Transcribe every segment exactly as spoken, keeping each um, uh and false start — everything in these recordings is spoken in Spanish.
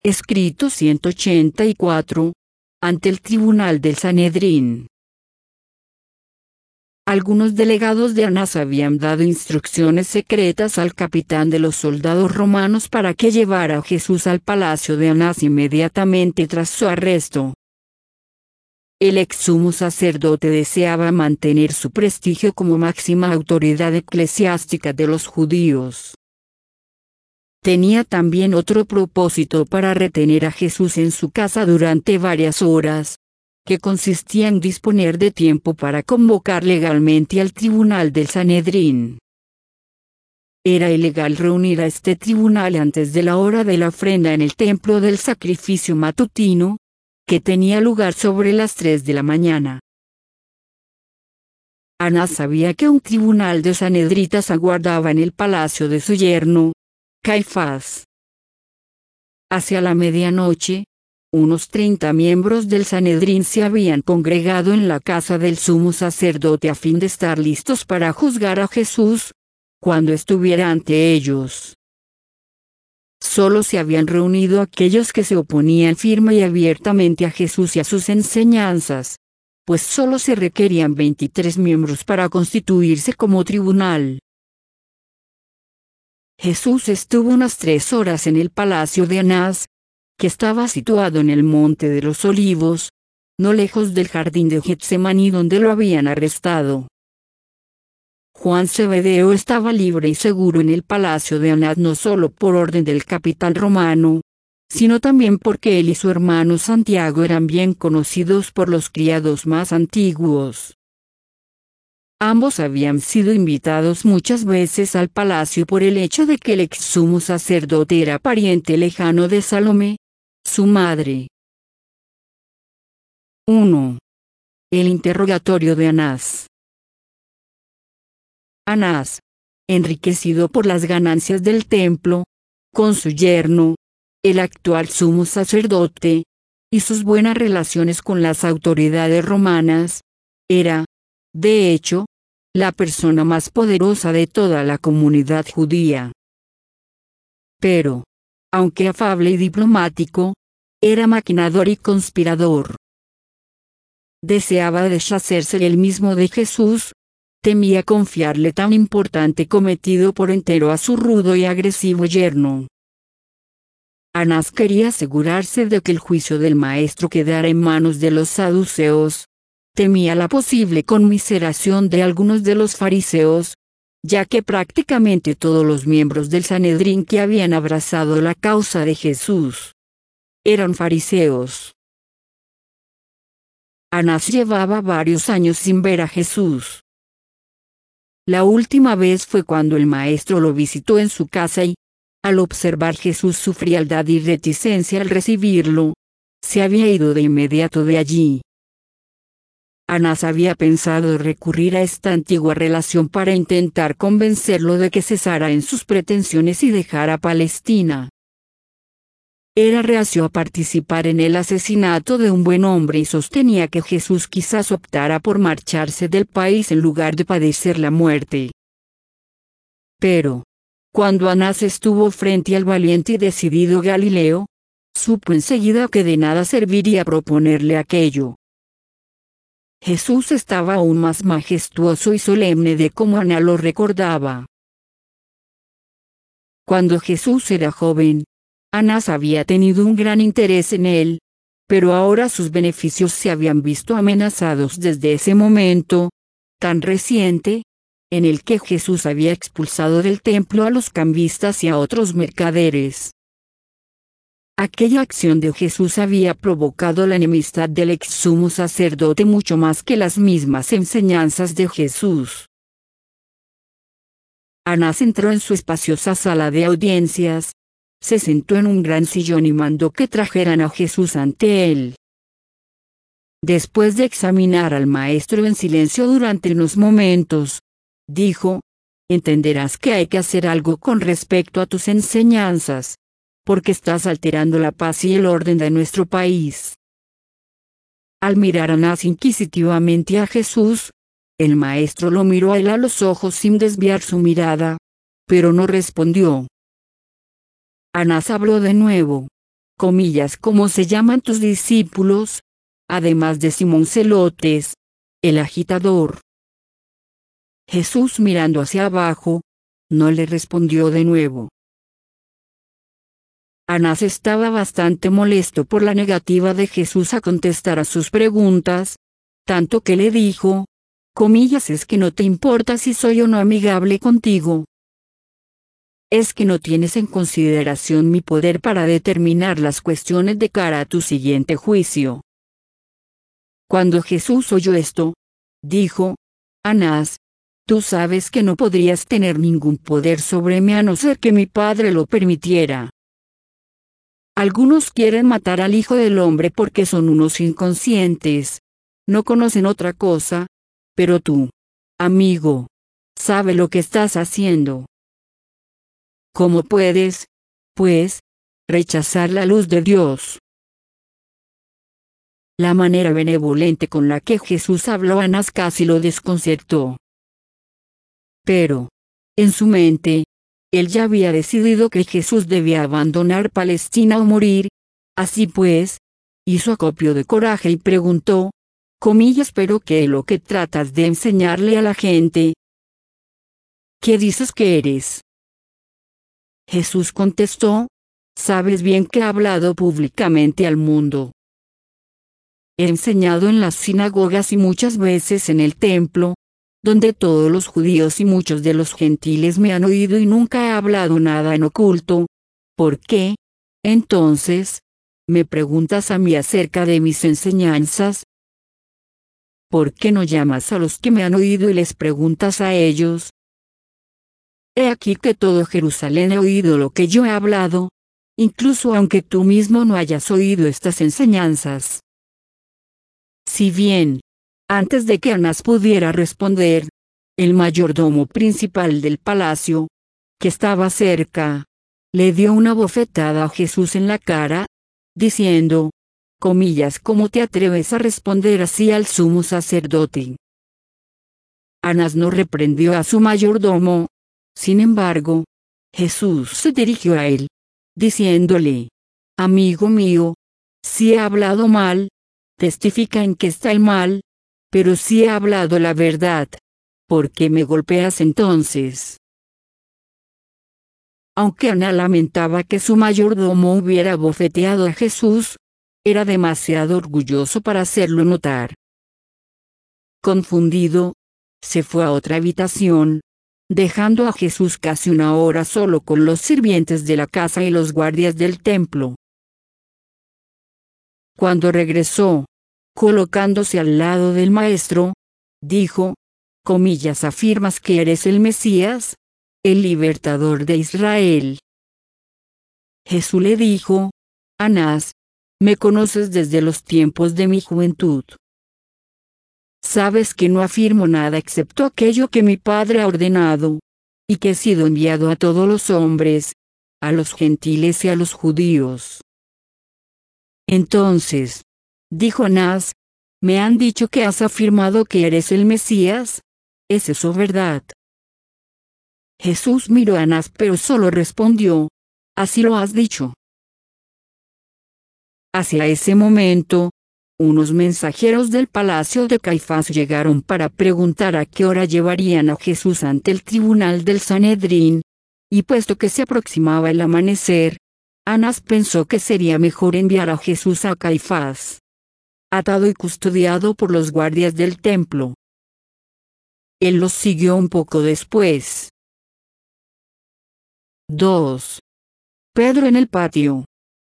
Escrito ciento ochenta y cuatro. Ante el tribunal del Sanedrín. Algunos delegados de Anás habían dado instrucciones secretas al capitán de los soldados romanos para que llevara a Jesús al palacio de Anás inmediatamente tras su arresto. El ex sumo sacerdote deseaba mantener su prestigio como máxima autoridad eclesiástica de los judíos. Tenía también otro propósito para retener a Jesús en su casa durante varias horas, que consistía en disponer de tiempo para convocar legalmente al tribunal del Sanedrín. Era ilegal reunir a este tribunal antes de la hora de la ofrenda en el templo del sacrificio matutino, que tenía lugar sobre las tres de la mañana. Anás sabía que un tribunal de sanedritas aguardaba en el palacio de su yerno, Caifás. Hacia la medianoche, unos treinta miembros del Sanedrín se habían congregado en la casa del sumo sacerdote a fin de estar listos para juzgar a Jesús, cuando estuviera ante ellos. Solo se habían reunido aquellos que se oponían firme y abiertamente a Jesús y a sus enseñanzas, pues solo se requerían veintitrés miembros para constituirse como tribunal. Jesús estuvo unas tres horas en el palacio de Anás, que estaba situado en el Monte de los Olivos, no lejos del jardín de Getsemaní donde lo habían arrestado. Juan Zebedeo estaba libre y seguro en el palacio de Anás no solo por orden del capitán romano, sino también porque él y su hermano Santiago eran bien conocidos por los criados más antiguos. Ambos habían sido invitados muchas veces al palacio por el hecho de que el ex sumo sacerdote era pariente lejano de Salomé, su madre. uno. El interrogatorio de Anás. Anás, enriquecido por las ganancias del templo, con su yerno, el actual sumo sacerdote, y sus buenas relaciones con las autoridades romanas, era, de hecho, la persona más poderosa de toda la comunidad judía. Pero, aunque afable y diplomático, era maquinador y conspirador. Deseaba deshacerse él mismo de Jesús, temía confiarle tan importante cometido por entero a su rudo y agresivo yerno. Anás quería asegurarse de que el juicio del maestro quedara en manos de los saduceos. Temía la posible conmiseración de algunos de los fariseos, ya que prácticamente todos los miembros del Sanedrín que habían abrazado la causa de Jesús eran fariseos. Anás llevaba varios años sin ver a Jesús. La última vez fue cuando el maestro lo visitó en su casa y, al observar Jesús su frialdad y reticencia al recibirlo, se había ido de inmediato de allí. Anás había pensado recurrir a esta antigua relación para intentar convencerlo de que cesara en sus pretensiones y dejara Palestina. Era reacio a participar en el asesinato de un buen hombre y sostenía que Jesús quizás optara por marcharse del país en lugar de padecer la muerte. Pero, cuando Anás estuvo frente al valiente y decidido Galileo, supo enseguida que de nada serviría proponerle aquello. Jesús estaba aún más majestuoso y solemne de como Anás lo recordaba. Cuando Jesús era joven, Anás había tenido un gran interés en él, pero ahora sus beneficios se habían visto amenazados desde ese momento, tan reciente, en el que Jesús había expulsado del templo a los cambistas y a otros mercaderes. Aquella acción de Jesús había provocado la enemistad del ex sumo sacerdote mucho más que las mismas enseñanzas de Jesús. Anás entró en su espaciosa sala de audiencias, se sentó en un gran sillón y mandó que trajeran a Jesús ante él. Después de examinar al maestro en silencio durante unos momentos, dijo: «Entenderás que hay que hacer algo con respecto a tus enseñanzas, porque estás alterando la paz y el orden de nuestro país». Al mirar a Anás inquisitivamente a Jesús, el maestro lo miró a él a los ojos sin desviar su mirada, pero no respondió. Anás habló de nuevo: comillas, ¿cómo se llaman tus discípulos? Además de Simón Celotes, el agitador. Jesús, mirando hacia abajo, no le respondió de nuevo. Anás estaba bastante molesto por la negativa de Jesús a contestar a sus preguntas, tanto que le dijo, comillas, ¿es que no te importa si soy o no amigable contigo? ¿Es que no tienes en consideración mi poder para determinar las cuestiones de cara a tu siguiente juicio? Cuando Jesús oyó esto, dijo, Anás, tú sabes que no podrías tener ningún poder sobre mí a no ser que mi Padre lo permitiera. Algunos quieren matar al Hijo del Hombre porque son unos inconscientes, no conocen otra cosa, pero tú, amigo, sabes lo que estás haciendo. ¿Cómo puedes, pues, rechazar la luz de Dios? La manera benevolente con la que Jesús habló a Anás casi lo desconcertó. Pero, en su mente, él ya había decidido que Jesús debía abandonar Palestina o morir. Así pues, hizo acopio de coraje y preguntó, comillas, pero ¿qué es lo que tratas de enseñarle a la gente? ¿Qué dices que eres? Jesús contestó, sabes bien que he hablado públicamente al mundo. He enseñado en las sinagogas y muchas veces en el templo, donde todos los judíos y muchos de los gentiles me han oído y nunca he hablado nada en oculto. ¿Por qué, entonces, me preguntas a mí acerca de mis enseñanzas? ¿Por qué no llamas a los que me han oído y les preguntas a ellos? He aquí que todo Jerusalén ha oído lo que yo he hablado, incluso aunque tú mismo no hayas oído estas enseñanzas. Si bien, antes de que Anás pudiera responder, el mayordomo principal del palacio, que estaba cerca, le dio una bofetada a Jesús en la cara, diciendo, comillas, ¿cómo te atreves a responder así al sumo sacerdote? Anás no reprendió a su mayordomo. Sin embargo, Jesús se dirigió a él, diciéndole, amigo mío, si he hablado mal, testifica en que está el mal, pero si he hablado la verdad, ¿por qué me golpeas entonces? Aunque Anás lamentaba que su mayordomo hubiera bofeteado a Jesús, era demasiado orgulloso para hacerlo notar. Confundido, se fue a otra habitación, dejando a Jesús casi una hora solo con los sirvientes de la casa y los guardias del templo. Cuando regresó, colocándose al lado del maestro, dijo, comillas, ¿afirmas que eres el Mesías, el libertador de Israel? Jesús le dijo, Anás, me conoces desde los tiempos de mi juventud. Sabes que no afirmo nada excepto aquello que mi Padre ha ordenado, y que he sido enviado a todos los hombres, a los gentiles y a los judíos. Entonces, dijo Anás, me han dicho que has afirmado que eres el Mesías, ¿es eso verdad? Jesús miró a Anás pero solo respondió, así lo has dicho. Hacia ese momento, unos mensajeros del palacio de Caifás llegaron para preguntar a qué hora llevarían a Jesús ante el tribunal del Sanedrín, y puesto que se aproximaba el amanecer, Anás pensó que sería mejor enviar a Jesús a Caifás, atado y custodiado por los guardias del templo. Él los siguió un poco después. dos. Pedro en el patio.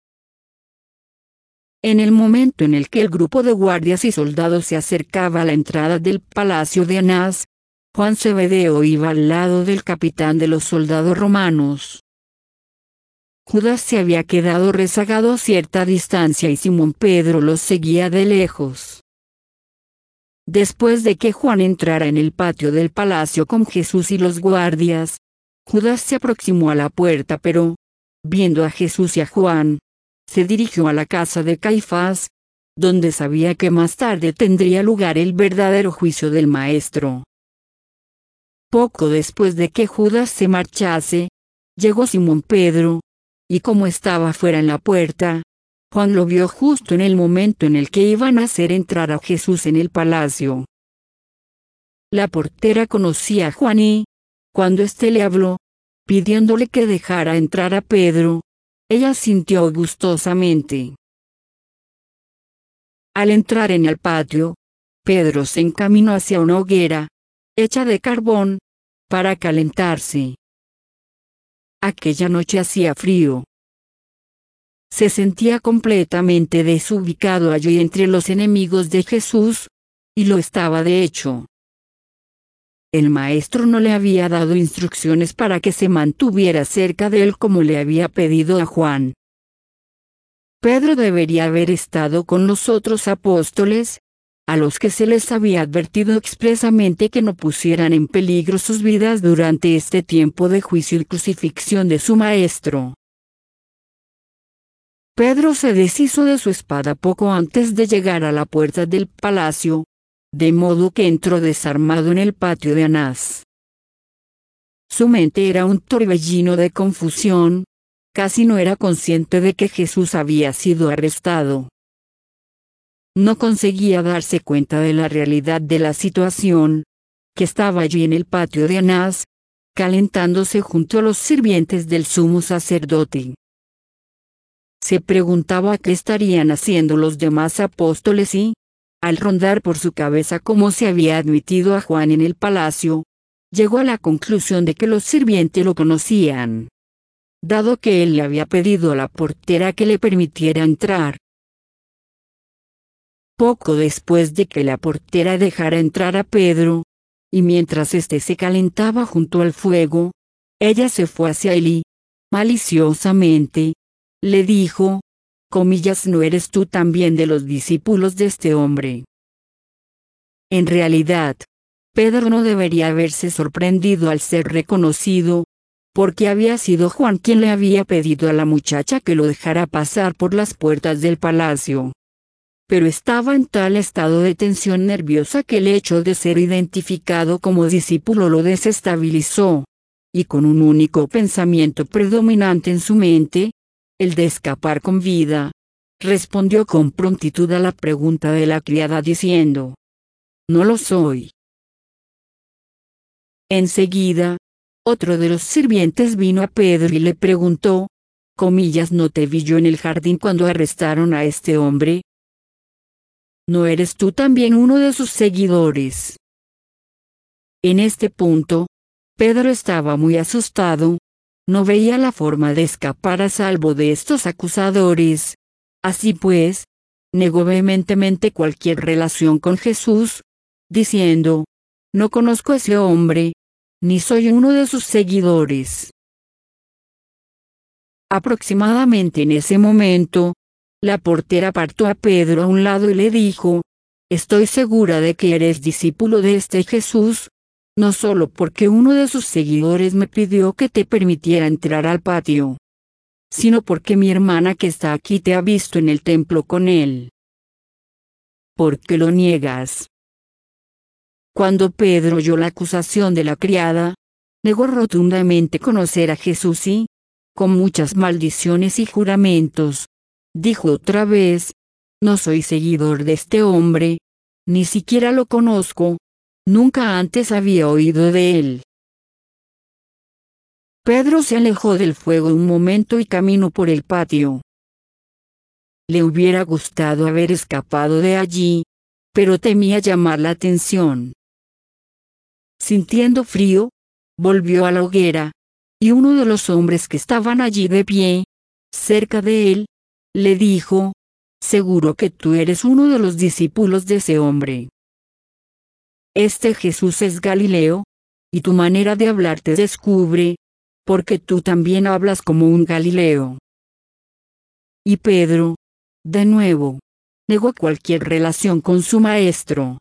En el momento en el que el grupo de guardias y soldados se acercaba a la entrada del palacio de Anás, Juan Zebedeo iba al lado del capitán de los soldados romanos. Judas se había quedado rezagado a cierta distancia y Simón Pedro los seguía de lejos. Después de que Juan entrara en el patio del palacio con Jesús y los guardias, Judas se aproximó a la puerta pero, viendo a Jesús y a Juan, se dirigió a la casa de Caifás, donde sabía que más tarde tendría lugar el verdadero juicio del Maestro. Poco después de que Judas se marchase, llegó Simón Pedro, y como estaba fuera en la puerta, Juan lo vio justo en el momento en el que iban a hacer entrar a Jesús en el palacio. La portera conocía a Juan y, cuando éste le habló, pidiéndole que dejara entrar a Pedro, ella sintió gustosamente. Al entrar en el patio, Pedro se encaminó hacia una hoguera, hecha de carbón, para calentarse. Aquella noche hacía frío. Se sentía completamente desubicado allí entre los enemigos de Jesús, y lo estaba de hecho. El maestro no le había dado instrucciones para que se mantuviera cerca de él como le había pedido a Juan. Pedro debería haber estado con los otros apóstoles, a los que se les había advertido expresamente que no pusieran en peligro sus vidas durante este tiempo de juicio y crucifixión de su maestro. Pedro se deshizo de su espada poco antes de llegar a la puerta del palacio, de modo que entró desarmado en el patio de Anás. Su mente era un torbellino de confusión, casi no era consciente de que Jesús había sido arrestado. No conseguía darse cuenta de la realidad de la situación, que estaba allí en el patio de Anás, calentándose junto a los sirvientes del sumo sacerdote. Se preguntaba qué estarían haciendo los demás apóstoles y, al rondar por su cabeza cómo se había admitido a Juan en el palacio, llegó a la conclusión de que los sirvientes lo conocían, dado que él le había pedido a la portera que le permitiera entrar. Poco después de que la portera dejara entrar a Pedro, y mientras éste se calentaba junto al fuego, ella se fue hacia él y, maliciosamente, le dijo, comillas, ¿no eres tú también de los discípulos de este hombre? En realidad, Pedro no debería haberse sorprendido al ser reconocido, porque había sido Juan quien le había pedido a la muchacha que lo dejara pasar por las puertas del palacio. Pero estaba en tal estado de tensión nerviosa que el hecho de ser identificado como discípulo lo desestabilizó, y con un único pensamiento predominante en su mente, el de escapar con vida, respondió con prontitud a la pregunta de la criada diciendo: no lo soy. Enseguida, otro de los sirvientes vino a Pedro y le preguntó, comillas, ¿no te vi yo en el jardín cuando arrestaron a este hombre? ¿No eres tú también uno de sus seguidores? En este punto, Pedro estaba muy asustado, no veía la forma de escapar a salvo de estos acusadores. Así pues, negó vehementemente cualquier relación con Jesús, diciendo: no conozco a ese hombre, ni soy uno de sus seguidores. Aproximadamente en ese momento, la portera apartó a Pedro a un lado y le dijo: estoy segura de que eres discípulo de este Jesús, no solo porque uno de sus seguidores me pidió que te permitiera entrar al patio, sino porque mi hermana que está aquí te ha visto en el templo con él. ¿Por qué lo niegas? Cuando Pedro oyó la acusación de la criada, negó rotundamente conocer a Jesús y, con muchas maldiciones y juramentos, dijo otra vez: no soy seguidor de este hombre, ni siquiera lo conozco, nunca antes había oído de él. Pedro se alejó del fuego un momento y caminó por el patio. Le hubiera gustado haber escapado de allí, pero temía llamar la atención. Sintiendo frío, volvió a la hoguera, y uno de los hombres que estaban allí de pie, cerca de él, le dijo: seguro que tú eres uno de los discípulos de ese hombre. Este Jesús es Galileo, y tu manera de hablar te descubre, porque tú también hablas como un Galileo. Y Pedro, de nuevo, negó cualquier relación con su maestro.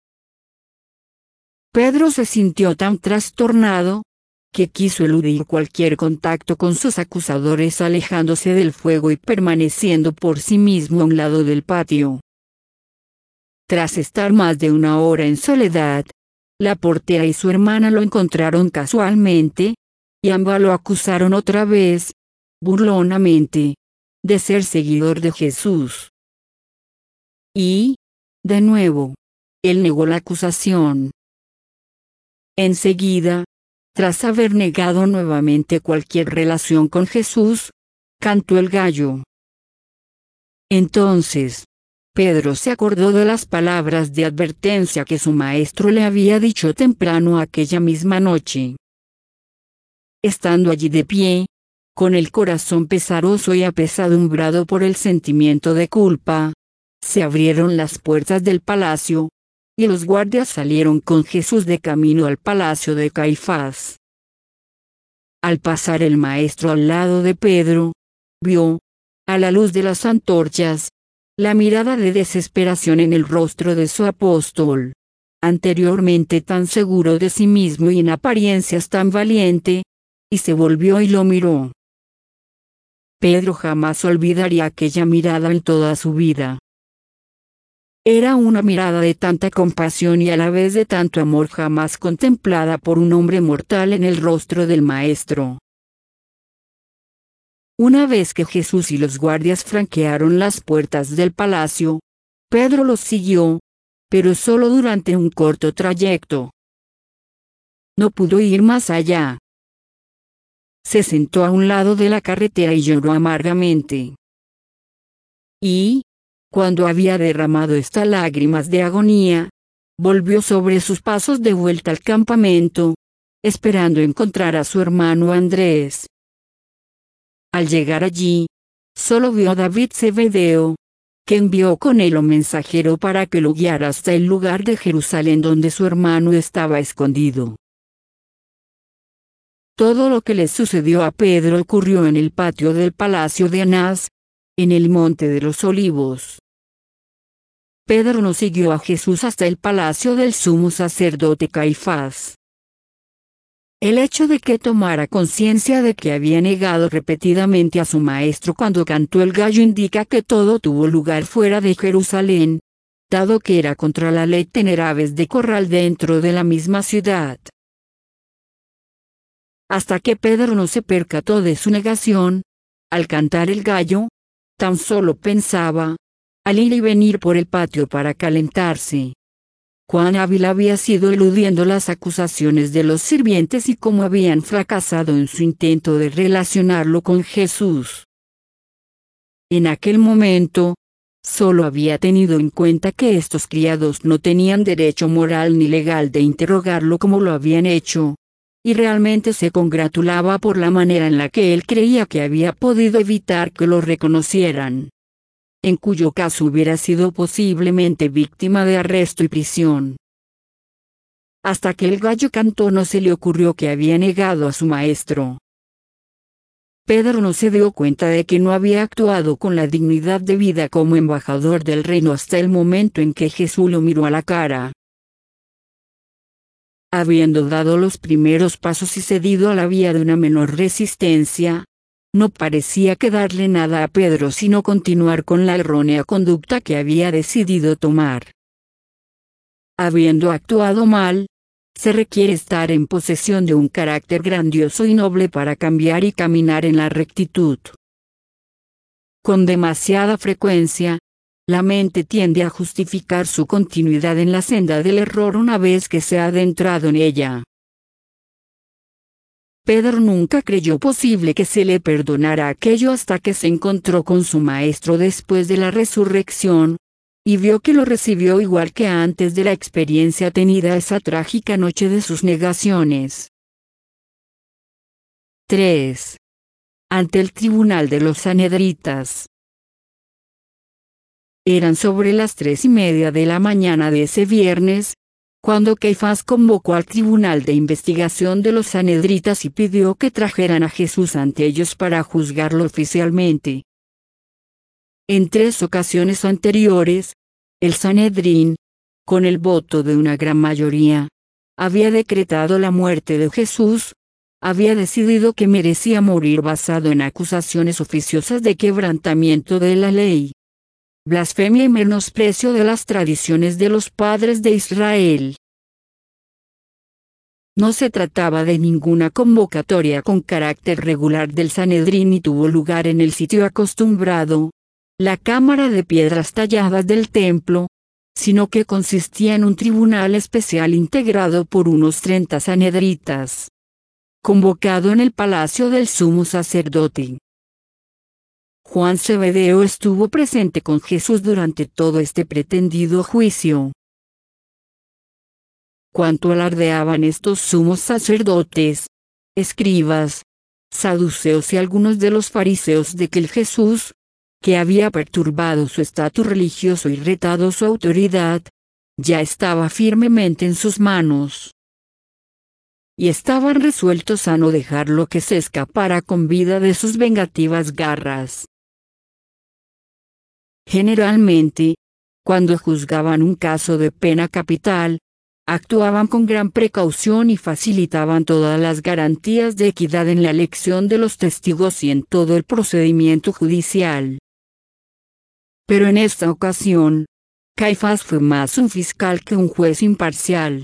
Pedro se sintió tan trastornado, que quiso eludir cualquier contacto con sus acusadores, alejándose del fuego y permaneciendo por sí mismo a un lado del patio. Tras estar más de una hora en soledad, la portera y su hermana lo encontraron casualmente, y ambas lo acusaron otra vez, burlonamente, de ser seguidor de Jesús. Y, de nuevo, él negó la acusación. Enseguida, tras haber negado nuevamente cualquier relación con Jesús, cantó el gallo. Entonces, Pedro se acordó de las palabras de advertencia que su maestro le había dicho temprano aquella misma noche. Estando allí de pie, con el corazón pesaroso y apesadumbrado por el sentimiento de culpa, se abrieron las puertas del palacio, y los guardias salieron con Jesús de camino al palacio de Caifás. Al pasar el maestro al lado de Pedro, vio, a la luz de las antorchas, la mirada de desesperación en el rostro de su apóstol, anteriormente tan seguro de sí mismo y en apariencias tan valiente, y se volvió y lo miró. Pedro jamás olvidaría aquella mirada en toda su vida. Era una mirada de tanta compasión y a la vez de tanto amor jamás contemplada por un hombre mortal en el rostro del Maestro. Una vez que Jesús y los guardias franquearon las puertas del palacio, Pedro los siguió, pero solo durante un corto trayecto. No pudo ir más allá. Se sentó a un lado de la carretera y lloró amargamente. Y, cuando había derramado estas lágrimas de agonía, volvió sobre sus pasos de vuelta al campamento, esperando encontrar a su hermano Andrés. Al llegar allí, solo vio a David Zebedeo, que envió con él un mensajero para que lo guiara hasta el lugar de Jerusalén donde su hermano estaba escondido. Todo lo que le sucedió a Pedro ocurrió en el patio del palacio de Anás, en el Monte de los Olivos. Pedro no siguió a Jesús hasta el palacio del sumo sacerdote Caifás. El hecho de que tomara conciencia de que había negado repetidamente a su maestro cuando cantó el gallo indica que todo tuvo lugar fuera de Jerusalén, dado que era contra la ley tener aves de corral dentro de la misma ciudad. Hasta que Pedro no se percató de su negación, al cantar el gallo, tan solo pensaba, al ir y venir por el patio para calentarse, cuán hábil había sido eludiendo las acusaciones de los sirvientes y cómo habían fracasado en su intento de relacionarlo con Jesús. En aquel momento, solo había tenido en cuenta que estos criados no tenían derecho moral ni legal de interrogarlo como lo habían hecho, y realmente se congratulaba por la manera en la que él creía que había podido evitar que lo reconocieran, en cuyo caso hubiera sido posiblemente víctima de arresto y prisión. Hasta que el gallo cantó no se le ocurrió que había negado a su maestro. Pedro no se dio cuenta de que no había actuado con la dignidad debida como embajador del reino hasta el momento en que Jesús lo miró a la cara. Habiendo dado los primeros pasos y cedido a la vía de una menor resistencia, no parecía quedarle nada a Pedro sino continuar con la errónea conducta que había decidido tomar. Habiendo actuado mal, se requiere estar en posesión de un carácter grandioso y noble para cambiar y caminar en la rectitud. Con demasiada frecuencia, la mente tiende a justificar su continuidad en la senda del error una vez que se ha adentrado en ella. Pedro nunca creyó posible que se le perdonara aquello hasta que se encontró con su maestro después de la resurrección, y vio que lo recibió igual que antes de la experiencia tenida esa trágica noche de sus negaciones. tres. Ante el tribunal de los sanhedritas. Eran sobre las tres y media de la mañana de ese viernes, cuando Caifás convocó al tribunal de investigación de los sanhedritas y pidió que trajeran a Jesús ante ellos para juzgarlo oficialmente. En tres ocasiones anteriores, el Sanedrín, con el voto de una gran mayoría, había decretado la muerte de Jesús, había decidido que merecía morir basado en acusaciones oficiosas de quebrantamiento de la ley, blasfemia y menosprecio de las tradiciones de los padres de Israel. No se trataba de ninguna convocatoria con carácter regular del Sanedrín ni tuvo lugar en el sitio acostumbrado, la cámara de piedras talladas del templo, sino que consistía en un tribunal especial integrado por unos treinta sanedritas, convocado en el palacio del sumo sacerdote. Juan Zebedeo estuvo presente con Jesús durante todo este pretendido juicio. Cuánto alardeaban estos sumos sacerdotes, escribas, saduceos y algunos de los fariseos de que el Jesús, que había perturbado su estatus religioso y retado su autoridad, ya estaba firmemente en sus manos. Y estaban resueltos a no dejarlo que se escapara con vida de sus vengativas garras. Generalmente, cuando juzgaban un caso de pena capital, actuaban con gran precaución y facilitaban todas las garantías de equidad en la elección de los testigos y en todo el procedimiento judicial. Pero en esta ocasión, Caifás fue más un fiscal que un juez imparcial.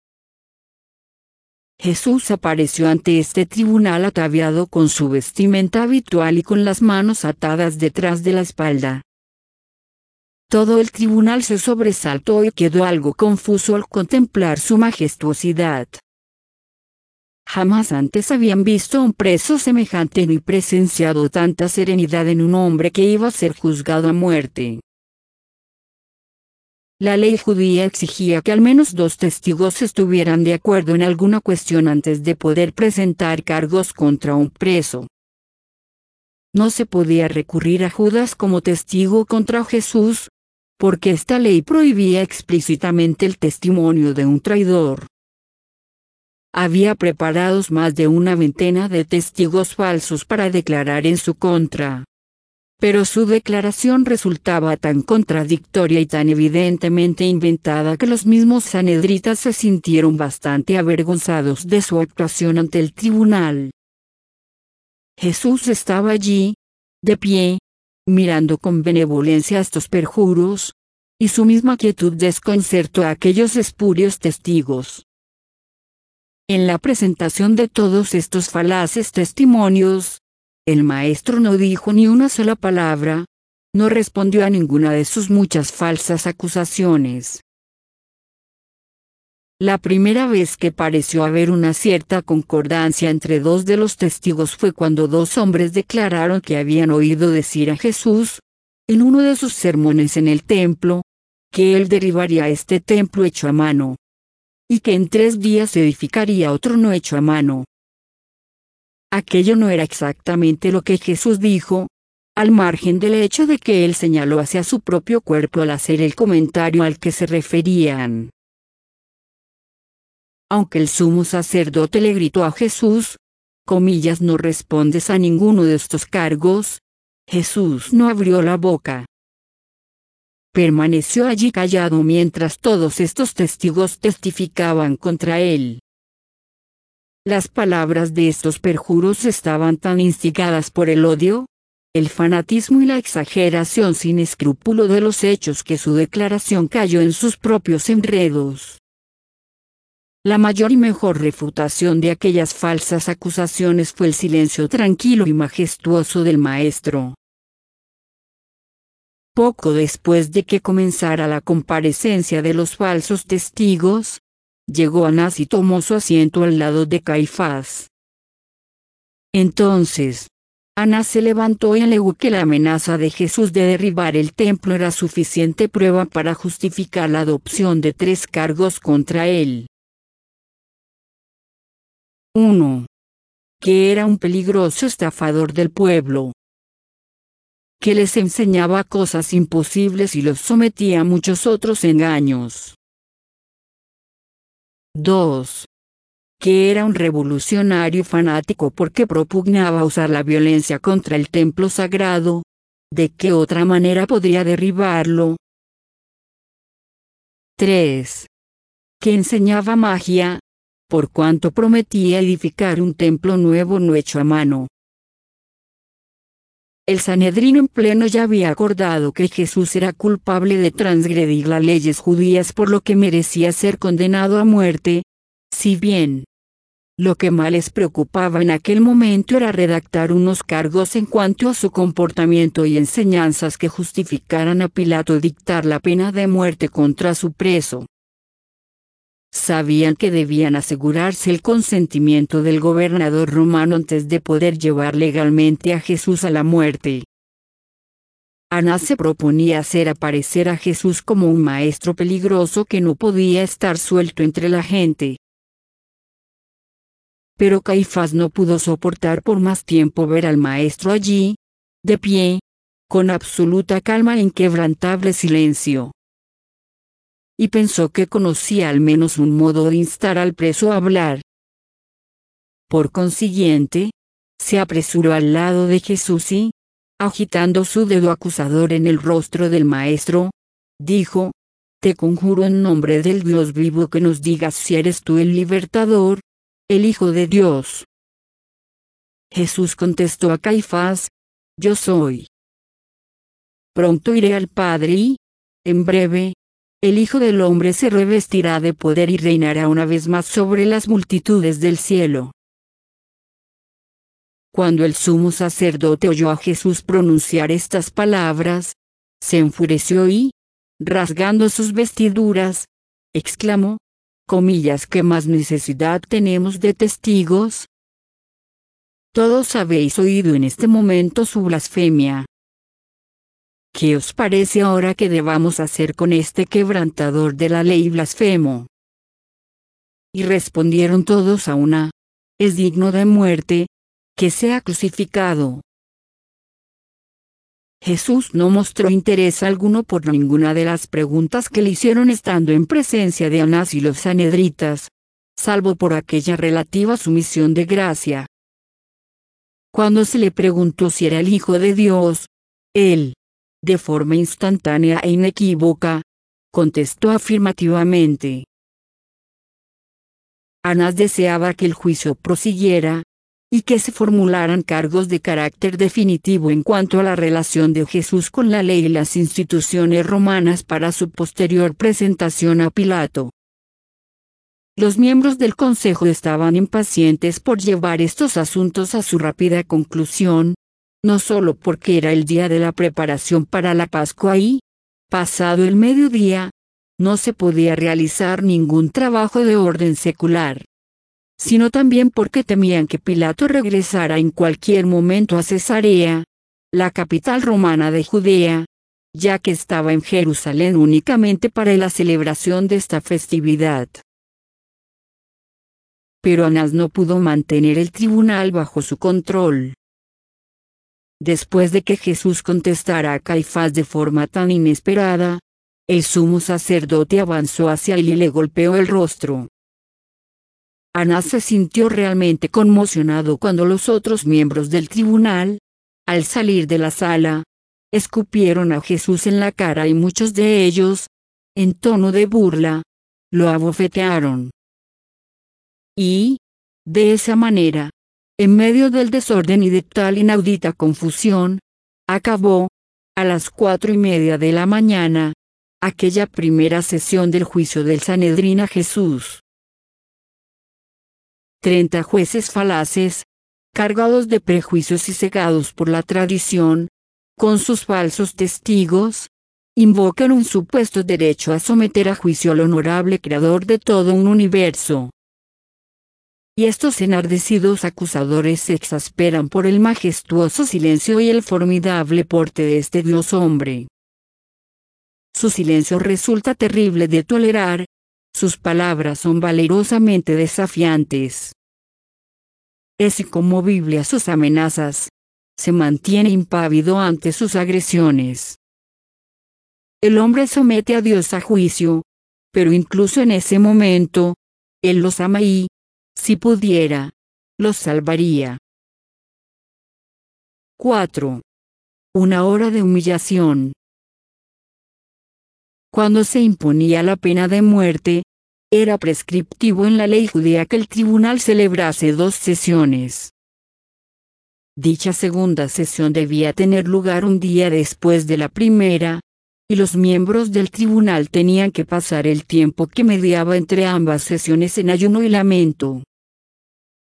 Jesús apareció ante este tribunal ataviado con su vestimenta habitual y con las manos atadas detrás de la espalda. Todo el tribunal se sobresaltó y quedó algo confuso al contemplar su majestuosidad. Jamás antes habían visto a un preso semejante ni presenciado tanta serenidad en un hombre que iba a ser juzgado a muerte. La ley judía exigía que al menos dos testigos estuvieran de acuerdo en alguna cuestión antes de poder presentar cargos contra un preso. No se podía recurrir a Judas como testigo contra Jesús, porque esta ley prohibía explícitamente el testimonio de un traidor. Había preparados más de una veintena de testigos falsos para declarar en su contra. Pero su declaración resultaba tan contradictoria y tan evidentemente inventada que los mismos sanedritas se sintieron bastante avergonzados de su actuación ante el tribunal. Jesús estaba allí, de pie, mirando con benevolencia estos perjuros, y su misma quietud desconcertó a aquellos espurios testigos. En la presentación de todos estos falaces testimonios, el maestro no dijo ni una sola palabra, no respondió a ninguna de sus muchas falsas acusaciones. La primera vez que pareció haber una cierta concordancia entre dos de los testigos fue cuando dos hombres declararon que habían oído decir a Jesús, en uno de sus sermones en el templo, que él derribaría este templo hecho a mano, y que en tres días edificaría otro no hecho a mano. Aquello no era exactamente lo que Jesús dijo, al margen del hecho de que él señaló hacia su propio cuerpo al hacer el comentario al que se referían. Aunque el sumo sacerdote le gritó a Jesús, comillas, no respondes a ninguno de estos cargos, Jesús no abrió la boca. Permaneció allí callado mientras todos estos testigos testificaban contra él. Las palabras de estos perjuros estaban tan instigadas por el odio, el fanatismo y la exageración sin escrúpulo de los hechos que su declaración cayó en sus propios enredos. La mayor y mejor refutación de aquellas falsas acusaciones fue el silencio tranquilo y majestuoso del maestro. Poco después de que comenzara la comparecencia de los falsos testigos, llegó Anás y tomó su asiento al lado de Caifás. Entonces, Anás se levantó y alegó que la amenaza de Jesús de derribar el templo era suficiente prueba para justificar la adopción de tres cargos contra él. uno. Que era un peligroso estafador del pueblo, que les enseñaba cosas imposibles y los sometía a muchos otros engaños. dos. Que era un revolucionario fanático porque propugnaba usar la violencia contra el templo sagrado. ¿De qué otra manera podría derribarlo? tres. Que enseñaba magia, por cuanto prometía edificar un templo nuevo no hecho a mano. El Sanedrín en pleno ya había acordado que Jesús era culpable de transgredir las leyes judías por lo que merecía ser condenado a muerte, si bien, Lo que más les preocupaba en aquel momento era redactar unos cargos en cuanto a su comportamiento y enseñanzas que justificaran a Pilato dictar la pena de muerte contra su preso. Sabían que debían asegurarse el consentimiento del gobernador romano antes de poder llevar legalmente a Jesús a la muerte. Anás se proponía hacer aparecer a Jesús como un maestro peligroso que no podía estar suelto entre la gente. Pero Caifás no pudo soportar por más tiempo ver al maestro allí, de pie, con absoluta calma e inquebrantable silencio. Y pensó que conocía al menos un modo de instar al preso a hablar. Por consiguiente, se apresuró al lado de Jesús y, agitando su dedo acusador en el rostro del maestro, dijo: «Te conjuro en nombre del Dios vivo que nos digas si eres tú el libertador, el Hijo de Dios». Jesús contestó a Caifás: «Yo soy. Pronto iré al Padre y, en breve, el Hijo del Hombre se revestirá de poder y reinará una vez más sobre las multitudes del cielo». Cuando el sumo sacerdote oyó a Jesús pronunciar estas palabras, se enfureció y, rasgando sus vestiduras, exclamó: comillas, ¿qué más necesidad tenemos de testigos? Todos habéis oído en este momento su blasfemia. ¿Qué os parece ahora que debamos hacer con este quebrantador de la ley blasfemo? Y respondieron todos a una: es digno de muerte, que sea crucificado. Jesús no mostró interés alguno por ninguna de las preguntas que le hicieron estando en presencia de Anás y los sanhedritas, salvo por aquella relativa a su misión de gracia. Cuando se le preguntó si era el Hijo de Dios, él, de forma instantánea e inequívoca, contestó afirmativamente. Anás deseaba que el juicio prosiguiera, y que se formularan cargos de carácter definitivo en cuanto a la relación de Jesús con la ley y las instituciones romanas para su posterior presentación a Pilato. Los miembros del consejo estaban impacientes por llevar estos asuntos a su rápida conclusión, no solo porque era el día de la preparación para la Pascua y, pasado el mediodía, no se podía realizar ningún trabajo de orden secular, sino también porque temían que Pilato regresara en cualquier momento a Cesarea, la capital romana de Judea, ya que estaba en Jerusalén únicamente para la celebración de esta festividad. Pero Anás no pudo mantener el tribunal bajo su control. Después de que Jesús contestara a Caifás de forma tan inesperada, el sumo sacerdote avanzó hacia él y le golpeó el rostro. Anás se sintió realmente conmocionado cuando los otros miembros del tribunal, al salir de la sala, escupieron a Jesús en la cara y muchos de ellos, en tono de burla, lo abofetearon. Y, de esa manera, en medio del desorden y de tal inaudita confusión, acabó, a las cuatro y media de la mañana, aquella primera sesión del juicio del Sanedrín a Jesús. Treinta jueces falaces, cargados de prejuicios y cegados por la tradición, con sus falsos testigos, invocan un supuesto derecho a someter a juicio al honorable creador de todo un universo. Y estos enardecidos acusadores se exasperan por el majestuoso silencio y el formidable porte de este Dios hombre. Su silencio resulta terrible de tolerar, sus palabras son valerosamente desafiantes. Es inconmovible a sus amenazas, se mantiene impávido ante sus agresiones. El hombre somete a Dios a juicio, pero incluso en ese momento, Él los ama y, si pudiera, los salvaría. cuatro. Una hora de humillación. Cuando se imponía la pena de muerte, era prescriptivo en la ley judía que el tribunal celebrase dos sesiones. Dicha segunda sesión debía tener lugar un día después de la primera, y los miembros del tribunal tenían que pasar el tiempo que mediaba entre ambas sesiones en ayuno y lamento.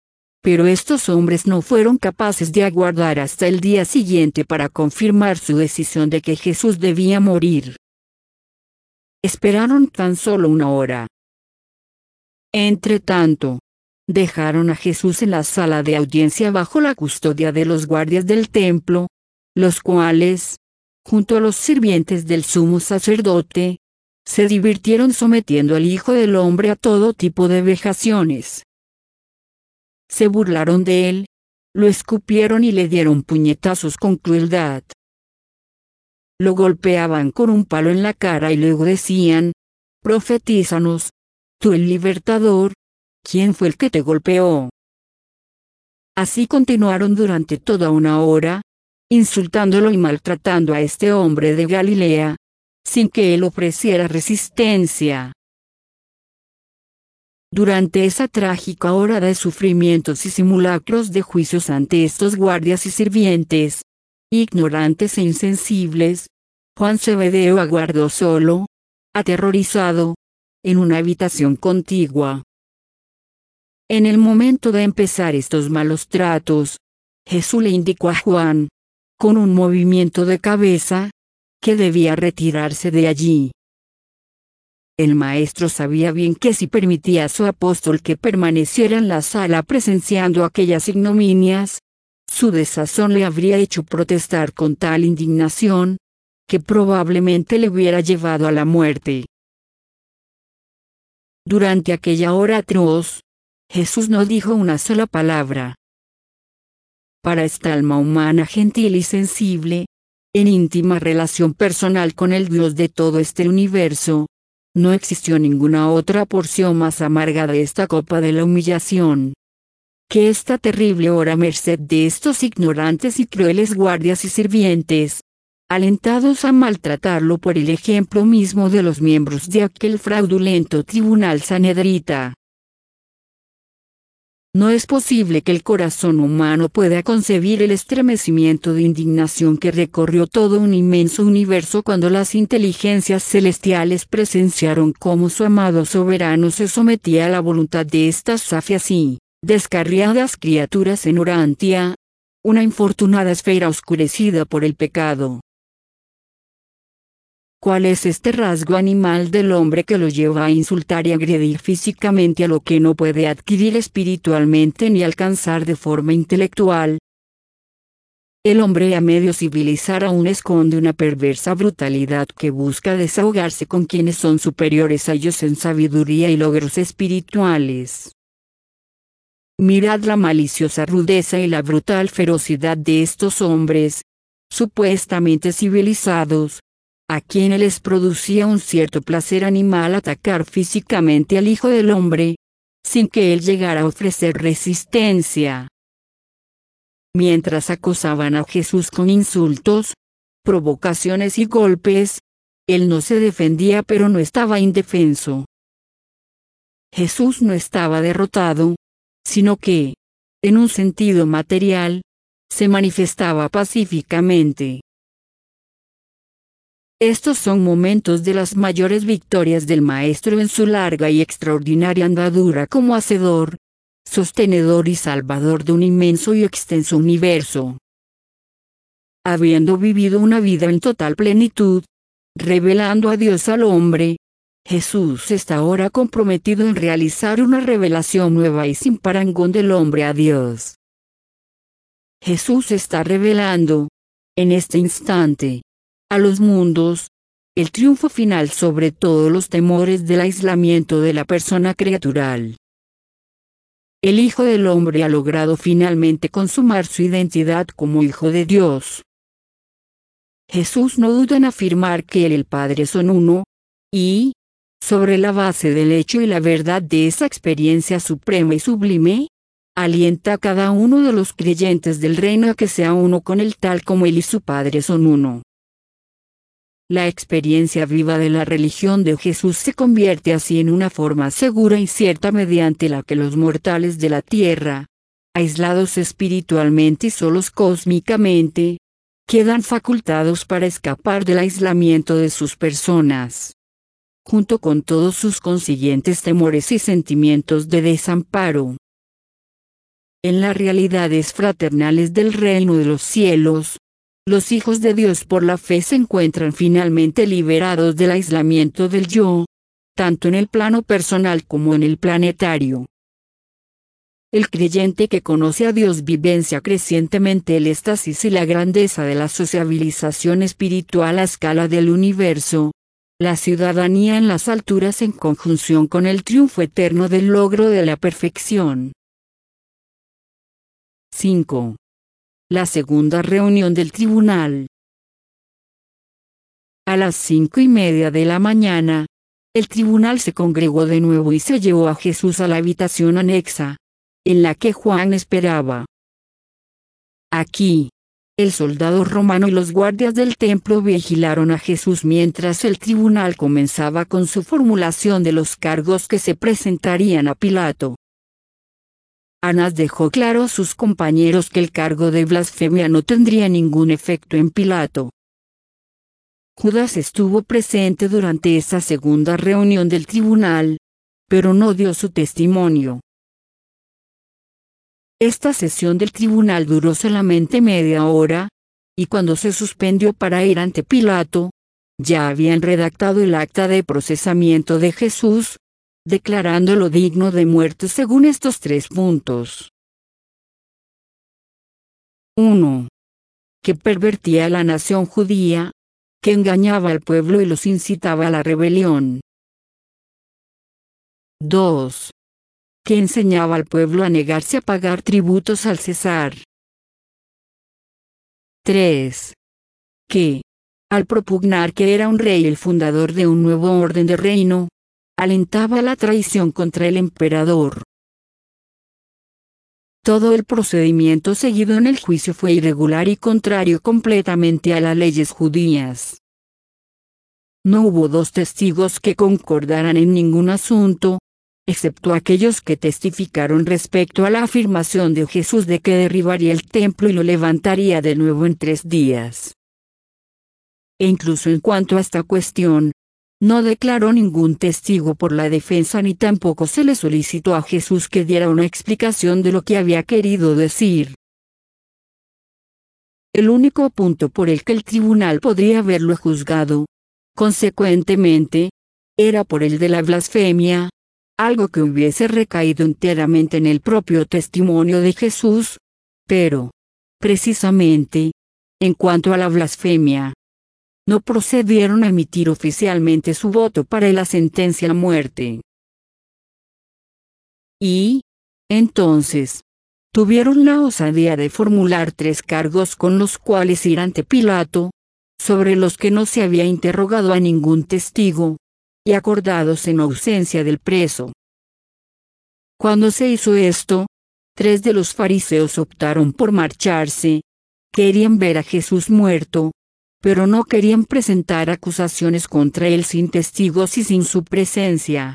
Pero estos hombres no fueron capaces de aguardar hasta el día siguiente para confirmar su decisión de que Jesús debía morir. Esperaron tan solo una hora. Entretanto, dejaron a Jesús en la sala de audiencia bajo la custodia de los guardias del templo, los cuales, junto a los sirvientes del sumo sacerdote, se divirtieron sometiendo al Hijo del Hombre a todo tipo de vejaciones. Se burlaron de él, lo escupieron y le dieron puñetazos con crueldad. Lo golpeaban con un palo en la cara y luego decían: «Profetízanos, tú el libertador, ¿quién fue el que te golpeó?». Así continuaron durante toda una hora, insultándolo y maltratando a este hombre de Galilea, sin que él ofreciera resistencia. Durante esa trágica hora de sufrimientos y simulacros de juicios ante estos guardias y sirvientes, ignorantes e insensibles, Juan Zebedeo aguardó solo, aterrorizado, en una habitación contigua. En el momento de empezar estos malos tratos, Jesús le indicó a Juan, con un movimiento de cabeza, que debía retirarse de allí. El maestro sabía bien que si permitía a su apóstol que permaneciera en la sala presenciando aquellas ignominias, su desazón le habría hecho protestar con tal indignación, que probablemente le hubiera llevado a la muerte. Durante aquella hora atroz, Jesús no dijo una sola palabra. Para esta alma humana gentil y sensible, en íntima relación personal con el Dios de todo este universo, no existió ninguna otra porción más amarga de esta copa de la humillación, que esta terrible hora a merced de estos ignorantes y crueles guardias y sirvientes, alentados a maltratarlo por el ejemplo mismo de los miembros de aquel fraudulento tribunal sanedrita. No es posible que el corazón humano pueda concebir el estremecimiento de indignación que recorrió todo un inmenso universo cuando las inteligencias celestiales presenciaron cómo su amado soberano se sometía a la voluntad de estas safias y descarriadas criaturas en Urantia, una infortunada esfera oscurecida por el pecado. ¿Cuál es este rasgo animal del hombre que lo lleva a insultar y agredir físicamente a lo que no puede adquirir espiritualmente ni alcanzar de forma intelectual? El hombre a medio civilizar aún esconde una perversa brutalidad que busca desahogarse con quienes son superiores a ellos en sabiduría y logros espirituales. Mirad la maliciosa rudeza y la brutal ferocidad de estos hombres, supuestamente civilizados, a quienes les producía un cierto placer animal atacar físicamente al Hijo del Hombre, sin que él llegara a ofrecer resistencia. Mientras acosaban a Jesús con insultos, provocaciones y golpes, él no se defendía pero no estaba indefenso. Jesús no estaba derrotado, sino que, en un sentido material, se manifestaba pacíficamente. Estos son momentos de las mayores victorias del Maestro en su larga y extraordinaria andadura como hacedor, sostenedor y salvador de un inmenso y extenso universo. Habiendo vivido una vida en total plenitud, revelando a Dios al hombre, Jesús está ahora comprometido en realizar una revelación nueva y sin parangón del hombre a Dios. Jesús está revelando, en este instante, a los mundos, el triunfo final sobre todos los temores del aislamiento de la persona criatural. El Hijo del Hombre ha logrado finalmente consumar su identidad como Hijo de Dios. Jesús no duda en afirmar que Él y el Padre son uno, y, sobre la base del hecho y la verdad de esa experiencia suprema y sublime, alienta a cada uno de los creyentes del reino a que sea uno con Él tal como Él y su Padre son uno. La experiencia viva de la religión de Jesús se convierte así en una forma segura y cierta mediante la que los mortales de la tierra, aislados espiritualmente y solos cósmicamente, quedan facultados para escapar del aislamiento de sus personas, junto con todos sus consiguientes temores y sentimientos de desamparo. en las realidades fraternales del reino de los cielos, los hijos de Dios por la fe se encuentran finalmente liberados del aislamiento del yo, tanto en el plano personal como en el planetario. El creyente que conoce a Dios vivencia crecientemente el éxtasis y la grandeza de la sociabilización espiritual a escala del universo, la ciudadanía en las alturas en conjunción con el triunfo eterno del logro de la perfección. cinco. La segunda reunión del tribunal. A las cinco y media de la mañana, el tribunal se congregó de nuevo y se llevó a Jesús a la habitación anexa, en la que Juan esperaba. Aquí, el soldado romano y los guardias del templo vigilaron a Jesús mientras el tribunal comenzaba con su formulación de los cargos que se presentarían a Pilato. Anás dejó claro a sus compañeros que el cargo de blasfemia no tendría ningún efecto en Pilato. Judas estuvo presente durante esa segunda reunión del tribunal, pero no dio su testimonio. Esta sesión del tribunal duró solamente media hora, y cuando se suspendió para ir ante Pilato, ya habían redactado el acta de procesamiento de Jesús, declarándolo digno de muerte según estos tres puntos. uno. Que pervertía a la nación judía, que engañaba al pueblo y los incitaba a la rebelión. dos. Que enseñaba al pueblo a negarse a pagar tributos al César. tres. Que, al propugnar que era un rey el fundador de un nuevo orden de reino, alentaba la traición contra el emperador. Todo el procedimiento seguido en el juicio fue irregular y contrario completamente a las leyes judías. No hubo dos testigos que concordaran en ningún asunto, excepto aquellos que testificaron respecto a la afirmación de Jesús de que derribaría el templo y lo levantaría de nuevo en tres días. E incluso en cuanto a esta cuestión, no declaró ningún testigo por la defensa ni tampoco se le solicitó a Jesús que diera una explicación de lo que había querido decir. El único punto por el que el tribunal podría haberlo juzgado, consecuentemente, era por el de la blasfemia, algo que hubiese recaído enteramente en el propio testimonio de Jesús, pero, precisamente, en cuanto a la blasfemia, no procedieron a emitir oficialmente su voto para la sentencia a muerte. Y, entonces, tuvieron la osadía de formular tres cargos con los cuales ir ante Pilato, sobre los que no se había interrogado a ningún testigo, y acordados en ausencia del preso. Cuando se hizo esto, tres de los fariseos optaron por marcharse, querían ver a Jesús muerto, pero no querían presentar acusaciones contra él sin testigos y sin su presencia.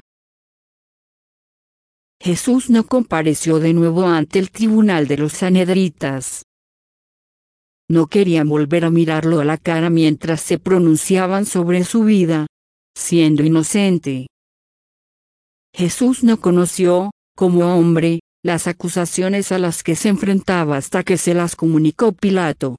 Jesús no compareció de nuevo ante el tribunal de los sanhedritas. No querían volver a mirarlo a la cara mientras se pronunciaban sobre su vida, siendo inocente. Jesús no conoció, como hombre, las acusaciones a las que se enfrentaba hasta que se las comunicó Pilato.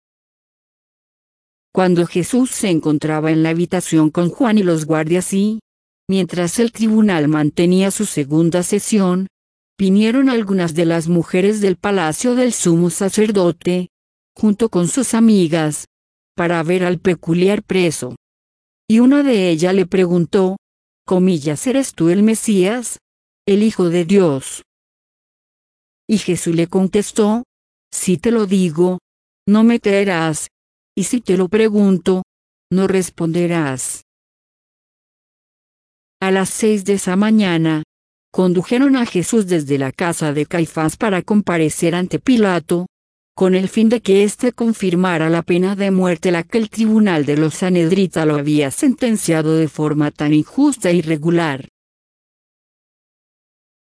Cuando Jesús se encontraba en la habitación con Juan y los guardias y, mientras el tribunal mantenía su segunda sesión, vinieron algunas de las mujeres del palacio del sumo sacerdote, junto con sus amigas, para ver al peculiar preso. Y una de ellas le preguntó, comillas, ¿eres tú el Mesías, el Hijo de Dios? Y Jesús le contestó, si te lo digo, no me creerás, y si te lo pregunto, no responderás. A las seis de esa mañana, condujeron a Jesús desde la casa de Caifás para comparecer ante Pilato, con el fin de que éste confirmara la pena de muerte la que el tribunal de los sanhedritas lo había sentenciado de forma tan injusta e irregular.